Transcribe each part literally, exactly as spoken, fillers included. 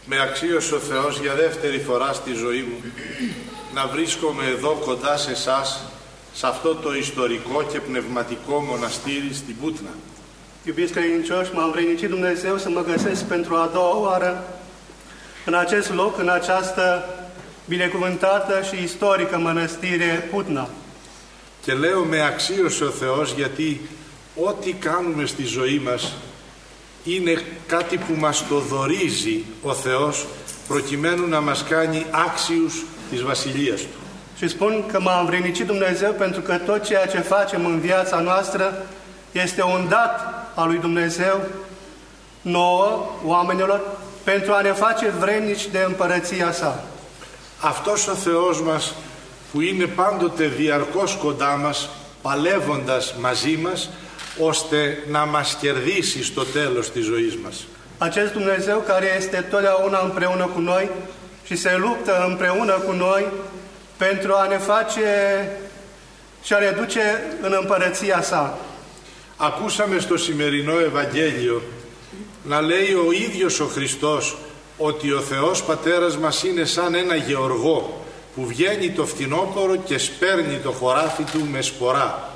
Με αξίωσε ο Θεός για δεύτερη φορά στη ζωή μου να βρίσκομαι εδώ κοντά σε εσάς, σε αυτό το ιστορικό και πνευματικό μοναστήρι στην Πούτνα. Iubiți credincioși, m-a învrednicit Dumnezeu să mă găsesc pentru a doua oară în acest loc, în această binecuvântată și istorică mănăstire Putna. Και λέω με αξίωσε ο Θεός γιατί ό,τι κάνουμε στη ζωή μας είναι κάτι που μας το δωρίζει ο Θεός προκειμένου να μας κάνει άξιους της Βασιλείας Του. Și spun că m-a învrednicit Dumnezeu pentru că tot ceea ce facem în viața noastră este un dat al lui Dumnezeu nouă, oamenilor, pentru a ne face vrednici de împărăția sa. Αυτός ο Θεός μας που είναι πάντοτε διαρκώς κοντά μας, παλεύοντας μαζί μας, ώστε να μας κερδίσει στο τέλος της ζωής μας. Acest Dumnezeu care este totdeauna împreună cu noi și se luptă împreună cu noi pentru a ne face și a ne duce în împărăția sa. Ακούσαμε στο σημερινό Ευαγγέλιο να λέει ο ίδιος ο Χριστός ότι ο Θεός Πατέρας μας είναι σαν ένα γεωργό που βγαίνει το φθινόπωρο και σπέρνει το χωράφι του με σπορά.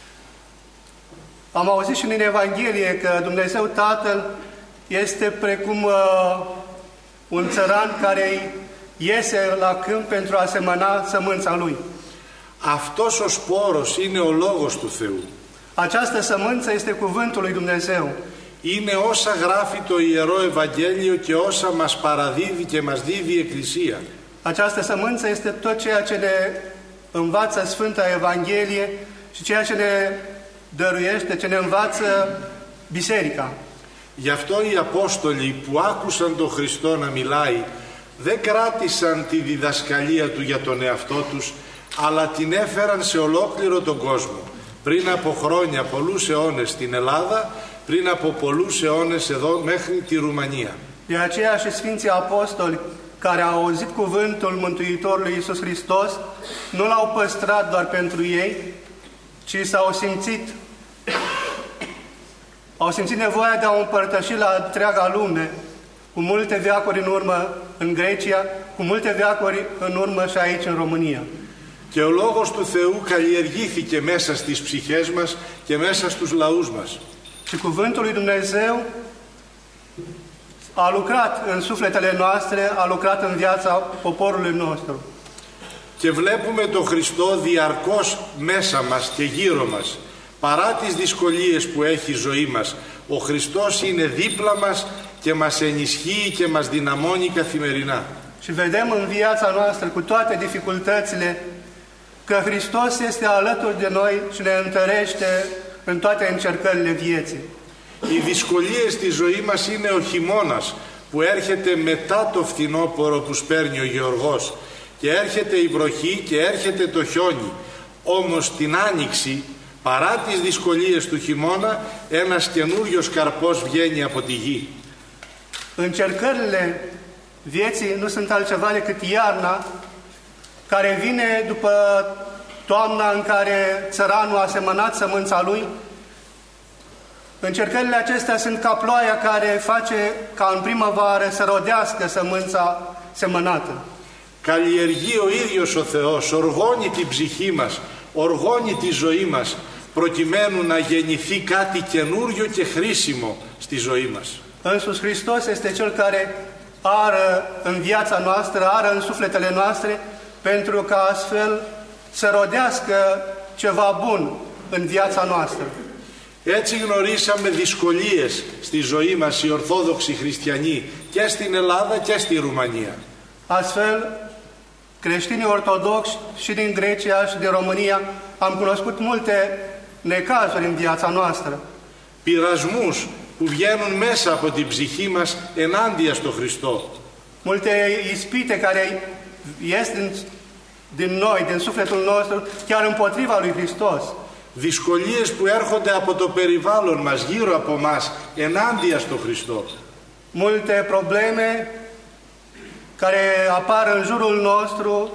Am auzit și în Evanghelie că Dumnezeu Tatăl este precum uh, un țăran care iese la câmp pentru a semăna sămânța lui. Αυτός ο σπόρος είναι ο λόγος του Θεού. Această sămânță este cuvântul lui Dumnezeu. Είναι όσα γράφει το Ιερό Ευαγγέλιο και όσα μας παραδίδει και μας δίδει η Εκκλησία. Această sămânță este tot ceea ce ne învață Sfânta Evanghelie și ceea ce ne dăruiește, ce ne învață Biserica. Γι' αυτό οι Απόστολοι που άκουσαν τον Χριστό να μιλάει δεν κράτησαν τη διδασκαλία Του για τον εαυτό τους, αλλά την έφεραν σε ολόκληρο τον κόσμο. Πριν από χρόνια, πολλούς αιώνες στην Ελλάδα, πριν από πολλούς αιώνες εδώ μέχρι τη Ρουμανία. De aceea și Sfinții Apostoli care au auzit cuvântul Mântuitorului Iisus Hristos nu l-au păstrat doar pentru ei, ci s-au simțit au simțit nevoia de a o împărtăși la întreaga lume, cu multe veacuri în urmă în Grecia, cu multe veacuri în urmă și aici în România. Και ο Λόγος του Θεού καλλιεργήθηκε μέσα στις ψυχές μας και μέσα στους λαούς μας. Și cuvântul lui Dumnezeu a lucrat în sufletele noastre, a lucrat în viața poporului nostru. Και βλέπουμε τον Χριστό διαρκώς μέσα μας και γύρω μας. Παρά τις δυσκολίες που έχει η ζωή μας, ο Χριστός είναι δίπλα μας και μας ενισχύει και μας δυναμώνει καθημερινά. Și vedem în viața noastră, cu toate dificultățile, că Hristos este alături de noi și ne întărește în toate încercările vieții. Οι δυσκολίες στη ζωή μας είναι ο χειμώνας που έρχεται μετά το φθινόπωρο που σπέρνει ο γεωργός και έρχεται η βροχή και έρχεται το χιόνι. Όμως την άνοιξη, παρά τις δυσκολίες του χειμώνα, ένας καινούριος καρπός βγαίνει από τη γη. Încercările vieții nu sunt altceva decât iarna care vine după toamna în care țăranul a semănat sămânța lui. Încercările acestea sunt ca ploaia care face ca în primăvară să rodească sămânța semănată. Καλλιεργεί ο ίδιος ο Θεός, οργώνει την ψυχή μας, οργώνει τη ζωή μας, προκειμένου να γεννηθεί κάτι καινούριο και χρήσιμο στη ζωή μας. Însuși Hristos este Cel care ară în viața noastră, ară în sufletele noastre, pentru ca astfel să rodească ceva bun în viața noastră. Έτσι γνωρίσαμε δυσκολίες στη ζωή μας οι Ορθόδοξοι Χριστιανοί και στην Ελλάδα και στη Ρουμανία. Astfel, creștinii ortodoxi și din Grecia și din România am cunoscut multe necazuri în viața noastră. Πειρασμούς που βγαίνουν μέσα από την ψυχή μας ενάντια στο Χριστό. Multe ispite care ies din, din noi, din sufletul nostru, chiar împotriva lui Hristos. Δυσκολίες που έρχονται από το περιβάλλον μας, γύρω από μας, ενάντια στο Χριστό. Multe probleme care apar în jurul nostru,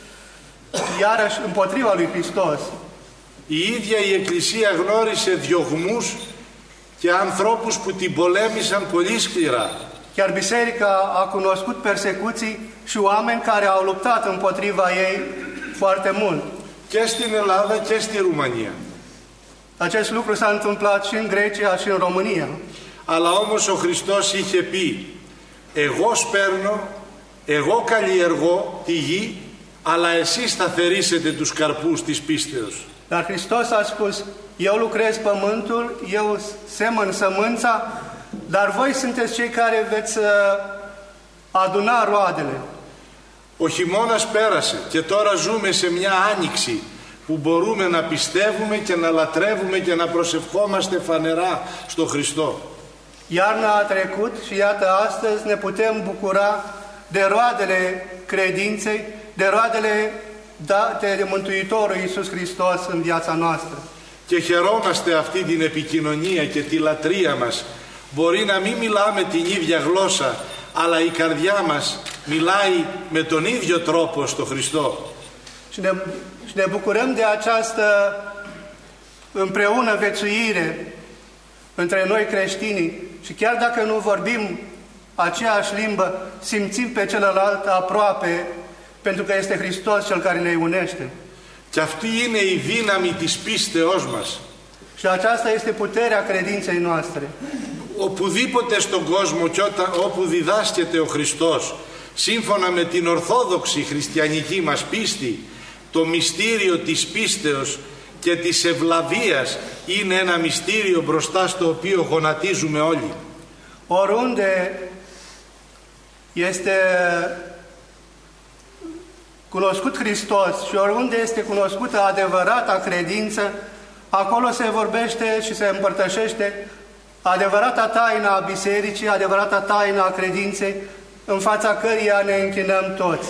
iarăși împotriva lui Hristos. Η ίδια η Εκκλησία γνώρισε διωγμούς και ανθρώπους που την πολέμησαν πολύ σκληρά. Chiar biserica a cunoscut persecuții și oameni care au luptat împotriva ei foarte mult. Και στην Ελλάδα και στη Ρουμανία. Acest lucru s-a întâmplat și în Grecia și în România. Αλλά όμως ο Χριστός είχε πει, εγώ σπέρνω, εγώ καλλιεργώ τη γη, αλλά εσείς θα θερίσετε τους καρπούς της πίστεως. Dar Hristos a spus, eu lucrez pământul, eu semăn sămânța, dar voi sunteți cei care veți aduna roadele. Ο χειμώνας πέρασε και τώρα ζούμε σε μια άνοιξη που μπορούμε να πιστεύουμε και να λατρεύουμε και να προσευχόμαστε φανερά στο Χριστό. Iarna a trecut și iată astăzi ne putem bucura de roadele credinței, de roadele date de Mântuitorul Iisus Hristos în viața noastră. Και χαιρόμαστε αυτή την επικοινωνία και τη λατρεία μας. Μπορεί να μην μιλάμε την ίδια γλώσσα, αλλά η καρδιά μας μιλάει με τον ίδιο τρόπο στο Χριστό. Și ne, și ne bucurăm de această împreună viețuire între noi creștinii și chiar dacă nu vorbim aceeași limbă, simțim pe celălalt aproape, pentru că este Hristos Cel care ne unește. Και αυτή είναι η δύναμη της πίστεώς μας. Și aceasta este puterea credinței noastre. Οπουδήποτε στον κόσμο και όταν, όπου διδάσκεται ο Χριστός, σύμφωνα με την ορθόδοξη χριστιανική μας πίστη, το μυστήριο της πίστεως και της ευλαβίας είναι ένα μυστήριο μπροστά στο οποίο γονατίζουμε όλοι. Oriunde este cunoscut Hristos și oriunde este cunoscută adevărata credință, acolo se vorbește și se împărtășește adevărata taină a bisericii, adevărata taină a credinței, în fața căreia ne închinăm toți.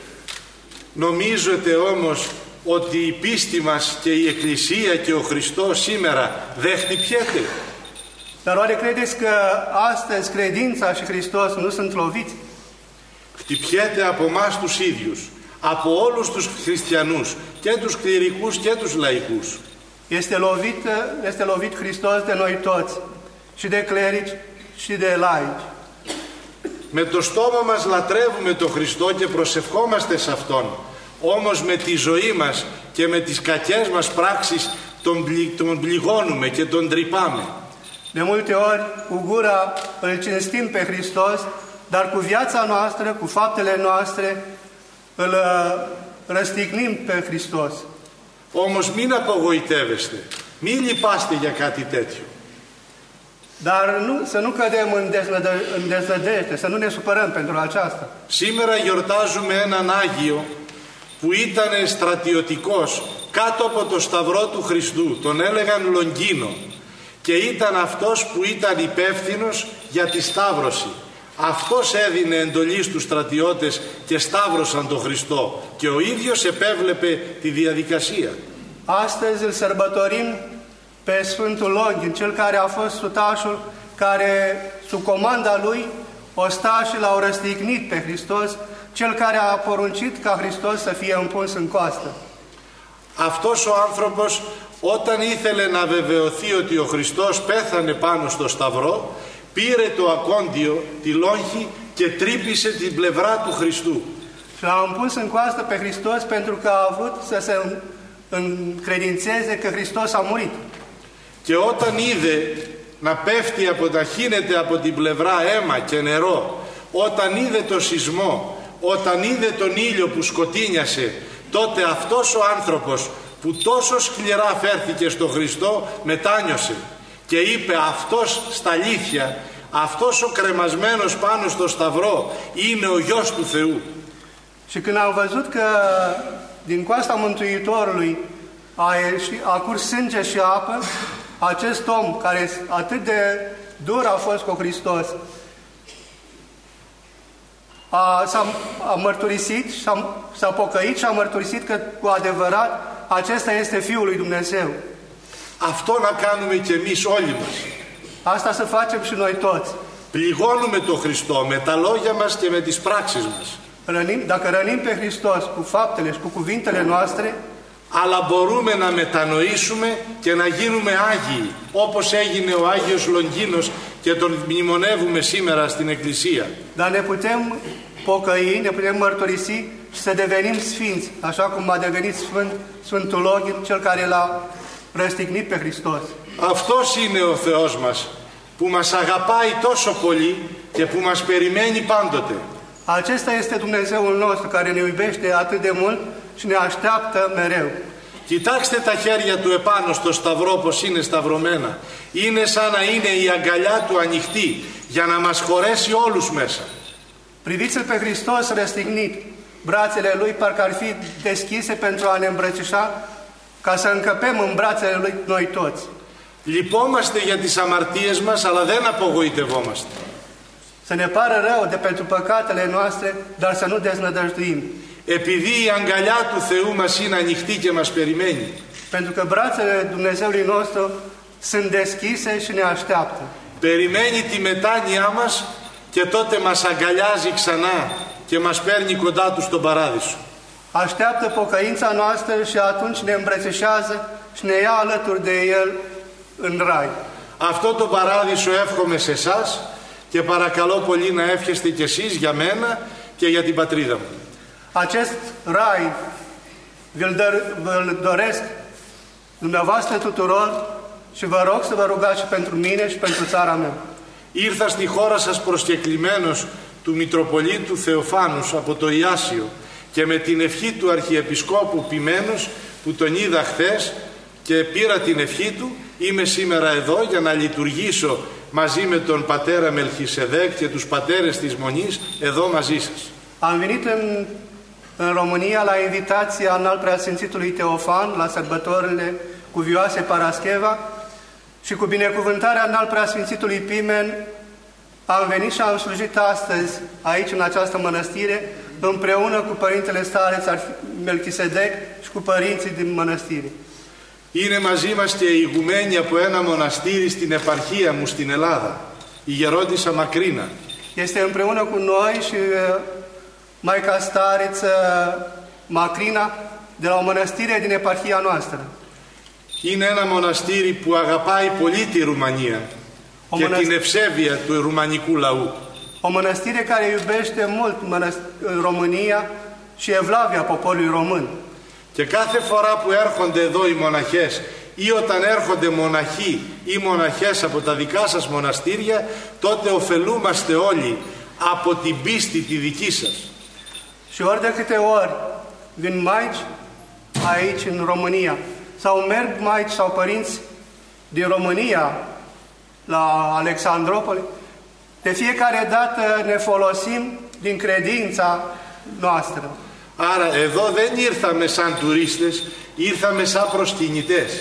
Νομίζετε όμως ότι η πίστη μας και η Εκκλησία και ο Χριστός σήμερα δεν χτυπιέται? Dar oare credeți că astăzi credința și Hristos nu sunt loviți? Χτυπιέται από εμάς τους ίδιους, από όλους τους χριστιανούς, και τους κληρικούς και τους λαϊκούς. Este lovit, este lovit Hristos de noi toți, și de clerici și de laici. Με το στόμα μας λατρεύουμε τον Χριστό και προσευχόμαστε σε Αυτόν. Όμως με τη ζωή μας και με τις κακές μας πράξεις τον, πλη, τον πληγώνουμε και τον τρυπάμε. De multe ori, cu gura îl cinstim pe Hristos, dar cu viața noastră, cu faptele noastre, îl răstignim pe Hristos. Όμως μην απογοητεύεστε, μην λυπάστε για κάτι τέτοιο. Dar nu, să nu cădem în, deznădă, în deznădejde, să nu ne supărăm pentru aceasta. Σήμερα γιορτάζουμε έναν Άγιο που ήταν στρατιωτικός κάτω από το σταυρό του Χριστού, τον έλεγαν Λονγκίνο, και ήταν αυτός που ήταν υπεύθυνος για τη σταύρωση. Αυτός έδινε εντολή στους στρατιώτες και σταύρωσαν τον Χριστό και ο ίδιος επέβλεπε τη διαδικασία. Astăzi îl sărbătorim pe Sfântul Longin, cel care a fost sutașul care, sub comanda lui, ostașii l-au răstignit pe Hristos, cel care a poruncit ca Hristos să fie împuns în coastă. Αυτός ο άνθρωπος, όταν ήθελε να βεβαιωθεί ότι ο Χριστός πέθανε πάνω στο σταυρό, πήρε το ακόντιο, τη λόγχη, και τρύπησε την πλευρά του Χριστού. Și l-a împuns în coastă pe Hristos pentru că a vrut să se încredințeze că Hristos a murit. Και όταν είδε να πέφτει, από, να χύνεται από την πλευρά αίμα και νερό, όταν είδε το σεισμό, όταν είδε τον ήλιο που σκοτίνιασε, τότε αυτός ο άνθρωπος που τόσο σκληρά φέρθηκε στο Χριστό μετάνιωσε και είπε, αυτός στα αλήθεια, αυτός ο κρεμασμένος πάνω στο σταυρό είναι ο Γιος του Θεού. Și când am văzut că din coasta Mântuitorului a, ieșit, a curs sânge și apă, acest om care atât de dur a fost cu Hristos a, s-a, a mărturisit, s-a, s-a pocăit și a mărturisit că cu adevărat acesta este Fiul lui Dumnezeu. Αυτό να κάνουμε και εμείς όλοι μας. Asta să facem și noi toți. Πληγώνουμε τον Χριστό με τα λόγια μας και με τις πράξεις μας. Rănim, dacă rănim pe Hristos cu faptele și cu cuvintele noastre, αλλά μπορούμε να μετανοήσουμε και να γίνουμε Άγιοι, όπως έγινε ο Άγιος Λονγκίνος και τον mνημονεύουμε σήμερα στην Εκκλησία. Dar ne putem pocăi, ne putem mărturisi și să devenim sfinți, așa cum a devenit sfânt Sfântul Login, cel care l-a răstignit pe Hristos. Αυτός είναι ο Θεός μας, που μας αγαπάει τόσο πολύ και που μας περιμένει πάντοτε. Acesta este Dumnezeul nostru care ne iubește atât de mult și ne așteaptă mereu. Κοιτάξτε τα χέρια του επάνω στο σταυρό πως είναι σταυρωμένα. Είναι σαν να είναι η αγκαλιά του ανοιχτή για να μας χωρέσει όλους μέσα. Priviți-l pe Hristos răstignit, brațele lui parcă ar fi deschise pentru a ne îmbrățișa, ca să încăpem în brațele lui noi toți. Λυπόμαστε για τις αμαρτίες μας, αλλά δεν απογοητευόμαστε. Să ne pară rău de pentru păcatele noastre, dar să nu deznădăjduim. Επειδή η αγκαλιά του Θεού μας είναι ανοιχτή και μας περιμένει. Pentru că brațele Dumnezeului nostru sunt deschise și ne așteaptă. Περιμένει τη μετάνοιά μας και τότε μας αγκαλιάζει ξανά και μας παίρνει κοντά του στον παράδεισο. Așteaptă pocăința noastră și atunci ne îmbrățișează și ne ia alături de El în rai. Αυτό το παράδεισο εύχομαι σε εσάς και παρακαλώ πολύ να εύχεστε κι εσείς για μένα και για την πατρίδα μου. Acest rai vi-l doresc dumneavoastră tuturor și vă rog să vă rugați și pentru mine și pentru țara mea. Ήρθα στη χώρα σας προσκεκλημένος του Μητροπολίτου Θεοφάνους από το Ιάσιο και με την ευχή του Αρχιεπισκόπου Ποιμένος που τον είδα χθες και πήρα την ευχή του, είμαι σήμερα εδώ για να λειτουργήσω μαζί με τον πατέρα Μελχισεδέκ και τους πατέρες της Μονής εδώ μαζί σας. Am venit în, în România la invitația înalt preasfințitului Teofan la sărbătorile cuvioase Parascheva și cu binecuvântarea înalt preasfințitului Pimen am venit și am slujit astăzi aici în această mănăstire împreună cu Părintele Stareț Melchisedec și cu părinții din mănăstire. Είναι μαζί μας και η ηγουμένη από ένα μοναστήρι στην επαρχία μου στην Ελλάδα, η Γερόντισσα Μακρίνα. Este împreună cu noi și Maica Stareță Macrina de la o mănăstire din eparhia noastră. Είναι ένα μοναστήρι που αγαπάει πολύ τη Ρουμανία o και mănăstire, την ευσέβεια του ρουμανικού λαού. O mănăstire care iubește mult România și evlavia poporului român. Και κάθε φορά που έρχονται εδώ οι μοναχές ή όταν έρχονται μοναχοί ή μοναχές από τα δικά σας μοναστήρια, τότε ωφελούμαστε όλοι από την πίστη τη δική σας. Și ori de câte ori vin maici aici în România sau merg maici sau părinți din România la Alexandropoli, de fiecare dată ne folosim din credința noastră. Άρα εδώ δεν ήρθαμε σαν τουρίστες, ήρθαμε σαν προσκυνητές.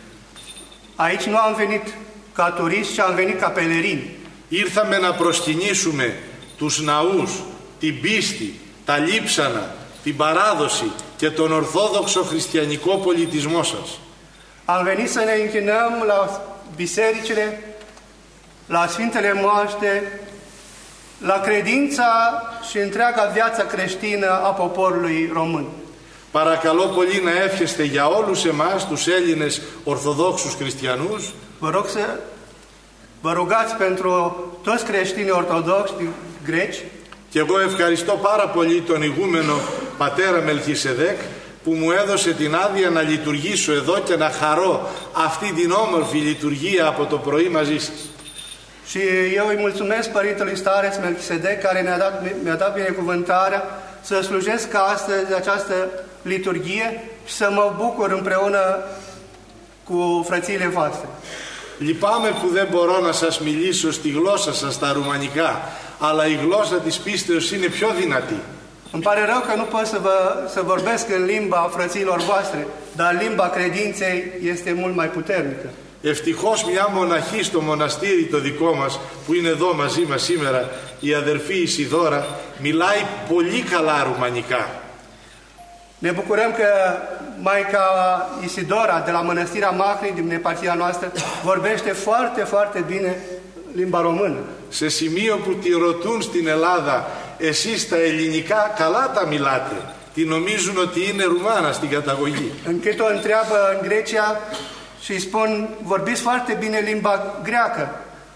Aici nu am venit ca turiști, ci am venit ca pelerini. Ήρθαμε να προσκυνήσουμε τους ναούς, την πίστη, τα λείψανα, την παράδοση και τον ορθόδοξο χριστιανικό πολιτισμό σας. Am venit să ne închinăm la bisericile, la Sfintele Moaște, la credința și întreaga viață creștină a poporului român. Παρακαλώ πολύ να εύχεστε για όλους εμάς τους Έλληνες Ορθοδόξους Χριστιανούς. Vă rog să vă rugați pentru toți creștinii ortodoxi greci. Και εγώ ευχαριστώ πάρα πολύ τον ηγούμενο πατέρα Μελχισεδέκ που μου έδωσε την άδεια να λειτουργήσω εδώ και να χαρώ αυτή την όμορφη λειτουργία από το πρωί μαζί σας. Și eu îi mulțumesc Părintelui Stareț Melchisedec care mi-a dat, mi-a dat binecuvântarea să slujesc astăzi această liturghie și să mă bucur împreună cu frățiile voastre. Λυπάμαι που δεν μπορώ να σας μιλήσω στη γλώσσα σας τα ρουμανικά, αλλά η γλώσσα της πίστεως είναι πιο δυνατή. Îmi pare rău că nu pot să, vă, să vorbesc în limba frăților voastre, dar limba credinței este mult mai puternică. Ευτυχώς μια μοναχή στο μοναστήρι το δικό μας που είναι εδώ μαζί μας σήμερα, η αδερφή Ισιδώρα, μιλάει πολύ καλά ρουμανικά. Ne bucurăm că Maica Isidora de la Mănăstirea Macri din eparhia noastră vorbește foarte, foarte bine limba română. Σε σημείο που τη ρωτούν στην Ελλάδα, εσείς τα ελληνικά καλά τα μιλάτε, τι νομίζουν ότι είναι Ρουμάνα στην καταγωγή. Încât o întreabă în Grecia și îi spun, vorbiți foarte bine limba greacă.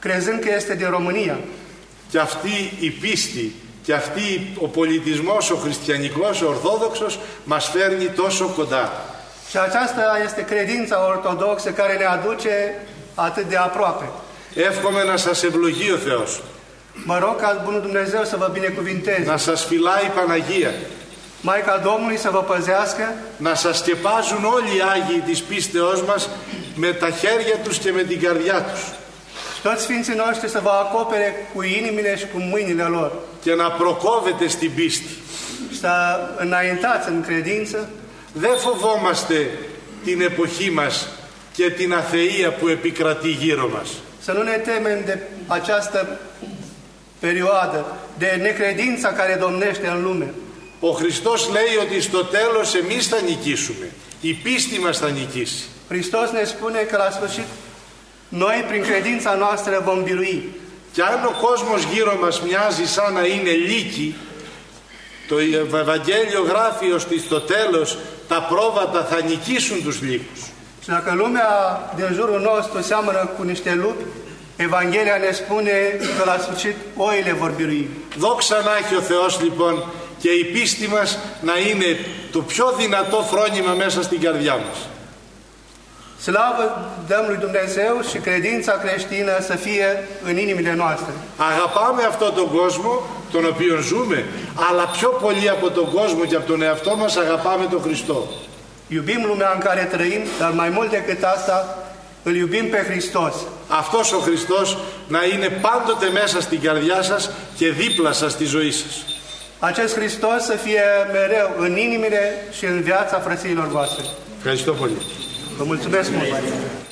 crezând că este din România. Και αυτή η πίστη και αυτή ο πολιτισμός, ο χριστιανικός, ο ορθόδοξος μας φέρνει τόσο κοντά. Și aceasta este credința ortodoxă care ne aduce atât de aproape. Εύχομαι να σας ευλογεί ο Θεός. Mă rog ca Bunul Dumnezeu să vă binecuvinteze. Να σας φυλάει η Παναγία. Maica Domnului să vă păzească. Να σας σκεπάζουν όλοι οι Άγιοι της πίστεώς μας με τα χέρια τους και με την καρδιά τους. Și toți Sfinții noștri să vă acopere cu inimile și cu mâinile lor. Και να προκόβετε στην πίστη. Și să înaintați în credință. Δεν φοβόμαστε την εποχή μας και την αθεία που επικρατεί γύρω μας. Să nu ne temem de această perioadă, de necredința care domnește în lume. Ο Χριστός λέει ότι στο τέλος εμείς θα νικήσουμε. Η πίστη μας θα νικήσει. Hristos ne spune că la sfârșit noi prin credința noastră vom birui. Και αν ο κόσμος γύρω μας μοιάζει σαν να είναι λύκη, το Ευαγγέλιο γράφει ότι στο τέλος τα πρόβατα θα νικήσουν τους λύκους. Și dacă lumea din jurul nostru seamănă cu niște lupi, Evanghelia ne spune că la sfârșit oile vor birui. Δόξα να έχει ο Θεός λοιπόν και η πίστη μας να είναι το πιο δυνατό φρόνημα μέσα στην καρδιά μας. Slavă dăm lui Dumnezeu și credința creștină să fie în inimile noastre. Αγαπάμε αυτόν τον κόσμο τον οποίο ζούμε, αλλά πιο πολύ από τον κόσμο και από τον εαυτό μας αγαπάμε τον Χριστό. Iubim lumea în care trăim, dar mai mult decât asta, îl iubim pe Hristos. Αυτός ο Χριστός να είναι πάντοτε μέσα στην καρδιά σας και δίπλα σας στη ζωή σας. Acest Hristos să fie mereu în inimile și în viața frăților voastre. Ευχαριστώ πολύ. Vă mulțumesc mult!